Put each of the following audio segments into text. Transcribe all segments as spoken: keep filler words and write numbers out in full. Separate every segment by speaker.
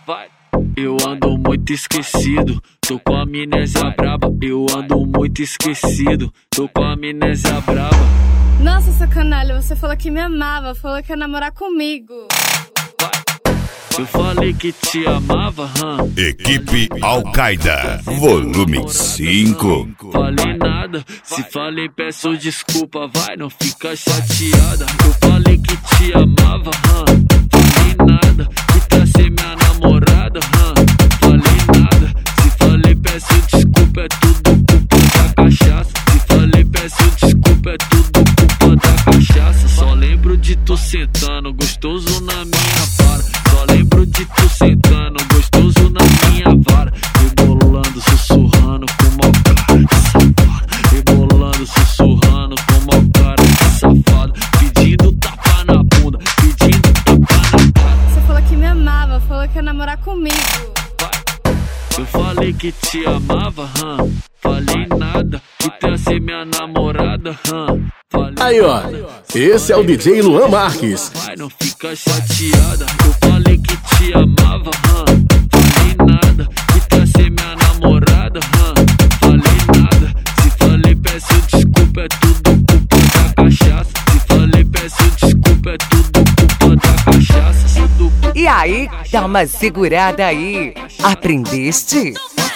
Speaker 1: vai. Eu ando muito esquecido, tô com a amnésia braba. Eu ando muito esquecido, tô com a amnésia braba.
Speaker 2: Nossa, seu canalha, você falou que me amava, falou que ia namorar comigo.
Speaker 1: Eu falei que te amava, hum.
Speaker 3: Equipe Al-Qaeda, volume cinco.
Speaker 1: Falei nada, se falei peço desculpa, vai, não fica chateada. Eu falei que te amava, hum. Falei nada, que pra ser minha namorada, hum. Falei nada, se falei peço desculpa, é tudo culpa da cachaça. Se falei peço desculpa, é tudo culpa da cachaça. Só lembro de tu sentando, gostoso na minha vara. Só lembro de tu sentando, gostoso na minha vara. Rebolando, sussurrando com mau cara de safado. Rebolando, sussurrando com mau cara de safado. Pedindo tapa na bunda, pedindo tapa na cara.
Speaker 2: Você falou que me amava, falou que ia namorar comigo.
Speaker 1: Eu falei que te amava, hum. Falei nada, que pra ser minha namorada, hum. Falei
Speaker 4: Aí, ó, esse é o D J Luan Marques.
Speaker 1: Vai, não fica chateada. Eu falei que te amava, hum. Falei nada, que pra ser minha namorada, hum. Falei nada, se falei peço desculpa, é tudo culpa da cachaça. Se falei peço desculpa, é tudo culpa da cachaça. Tudo...
Speaker 5: E aí, dá uma segurada aí. Aprendeste?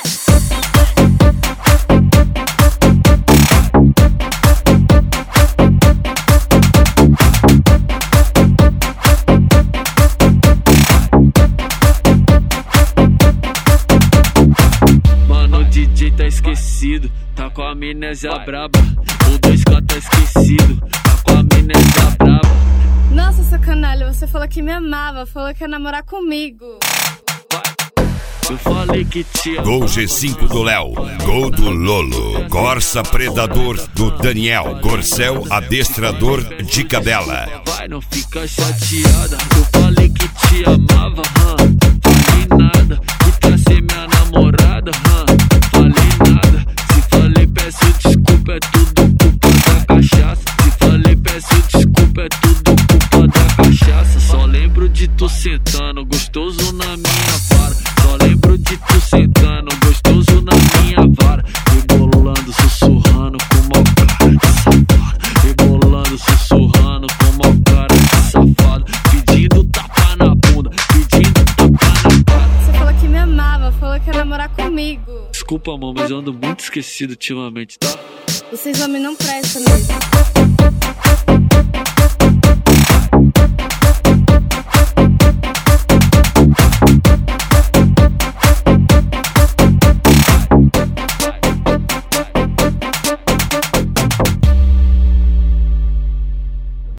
Speaker 1: Mano, o D J tá esquecido, tá com a amnésia braba. O dois K tá esquecido, tá com a amnésia braba.
Speaker 2: Nossa, seu canalha, você falou que me amava, falou que ia namorar comigo.
Speaker 1: Eu falei que te amava.
Speaker 3: Gol G cinco do Léo, gol do Lolo, Corsa Predador do Daniel, Corcel Adestrador de Cadela.
Speaker 1: Vai, não fica chateada. Eu falei que te amava, hum. Falei nada, que pra ser minha namorada, hum. Falei nada, se falei peço desculpa, é tudo culpa da cachaça. Se falei peço desculpa, é tudo culpa da cachaça. Só lembro de tu sentando, gostoso na minha vara. Só lembro de tu sentando, gostoso na minha vara. Rebolando, sussurrando com mau cara de safado. Rebolando, sussurrando com mau cara de safado. Pedindo tapa na bunda, pedindo tapa na cara.
Speaker 2: Você falou que me amava, falou que ia namorar comigo.
Speaker 1: Desculpa, amor, mas eu ando muito esquecido ultimamente, tá?
Speaker 2: Vocês homens não prestam mesmo.